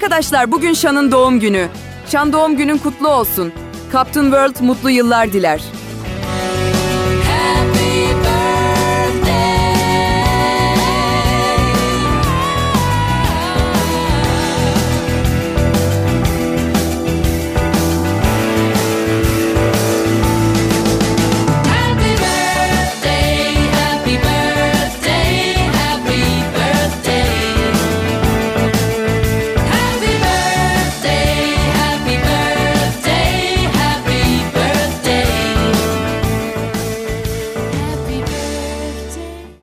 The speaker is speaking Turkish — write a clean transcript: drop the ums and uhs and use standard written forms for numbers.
Arkadaşlar bugün Sean'ın doğum günü. Sean doğum günün kutlu olsun. Captain World mutlu yıllar diler.